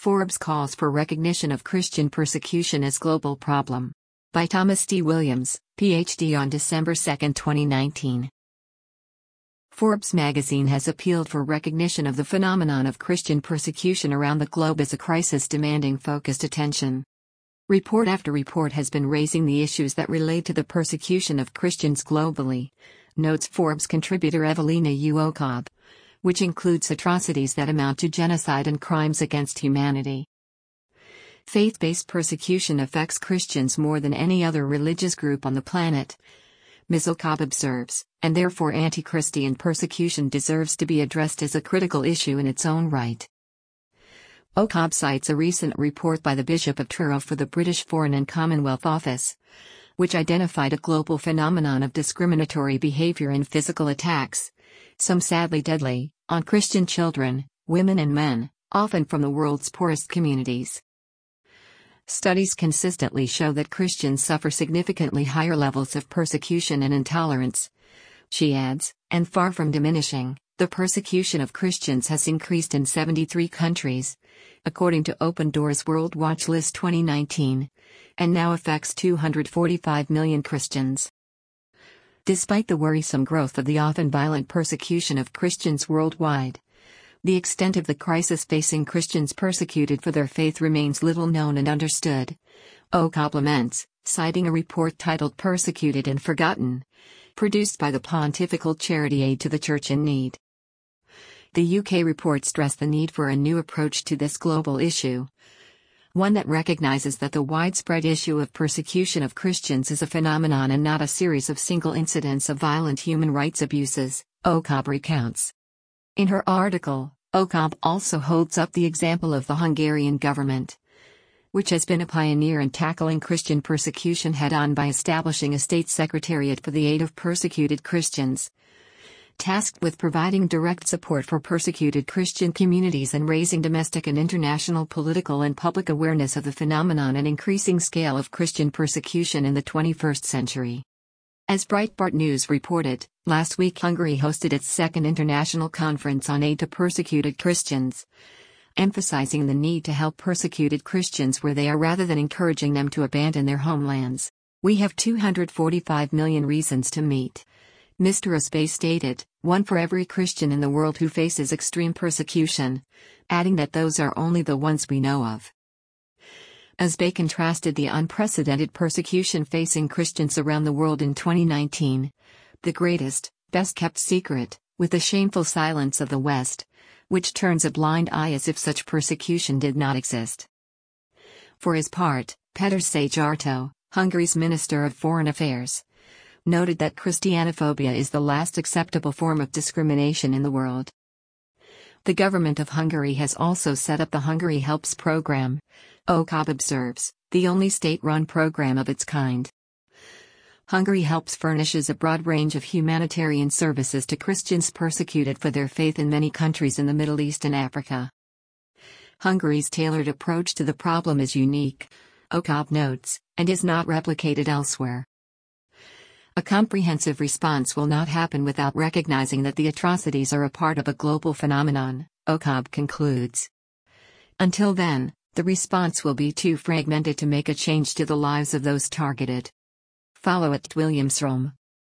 Forbes calls for recognition of Christian persecution as global problem. By Thomas D. Williams, Ph.D. on December 2, 2019. Forbes magazine has appealed for recognition of the phenomenon of Christian persecution around the globe as a crisis demanding focused attention. Report after report has been raising the issues that relate to the persecution of Christians globally, notes Forbes contributor Evelina U. Okob, which includes atrocities that amount to genocide and crimes against humanity. Faith-based persecution affects Christians more than any other religious group on the planet, Ms. Okob observes, and therefore anti-Christian persecution deserves to be addressed as a critical issue in its own right. Okob cites a recent report by the Bishop of Truro for the British Foreign and Commonwealth Office, which identified a global phenomenon of discriminatory behavior and physical attacks, some sadly deadly, on Christian children, women and men, often from the world's poorest communities. Studies consistently show that Christians suffer significantly higher levels of persecution and intolerance, she adds, and far from diminishing, the persecution of Christians has increased in 73 countries, according to Open Doors World Watch List 2019, and now affects 245 million Christians. Despite the worrisome growth of the often violent persecution of Christians worldwide, the extent of the crisis facing Christians persecuted for their faith remains little known and understood. Okob laments, citing a report titled Persecuted and Forgotten, produced by the Pontifical Charity Aid to the Church in Need. The UK report stressed the need for a new approach to this global issue, one that recognizes that the widespread issue of persecution of Christians is a phenomenon and not a series of single incidents of violent human rights abuses, Okob recounts. In her article, Okob also holds up the example of the Hungarian government, which has been a pioneer in tackling Christian persecution head-on by establishing a state secretariat for the aid of persecuted Christians, tasked with providing direct support for persecuted Christian communities and raising domestic and international political and public awareness of the phenomenon and increasing scale of Christian persecution in the 21st century. As Breitbart News reported, last week Hungary hosted its second international conference on aid to persecuted Christians, emphasizing the need to help persecuted Christians where they are rather than encouraging them to abandon their homelands. We have 245 million reasons to meet, Mr. Ospay stated, one for every Christian in the world who faces extreme persecution, adding that those are only the ones we know of. Ospay contrasted the unprecedented persecution facing Christians around the world in 2019, the greatest, best-kept secret, with the shameful silence of the West, which turns a blind eye as if such persecution did not exist. For his part, Péter Szijjártó, Hungary's Minister of Foreign Affairs, noted that Christianophobia is the last acceptable form of discrimination in the world. The government of Hungary has also set up the Hungary Helps program, Okob observes, the only state-run program of its kind. Hungary Helps furnishes a broad range of humanitarian services to Christians persecuted for their faith in many countries in the Middle East and Africa. Hungary's tailored approach to the problem is unique, Okob notes, and is not replicated elsewhere. A comprehensive response will not happen without recognizing that the atrocities are a part of a global phenomenon, Okob concludes. Until then, the response will be too fragmented to make a change to the lives of those targeted. Follow @WilliamsRome.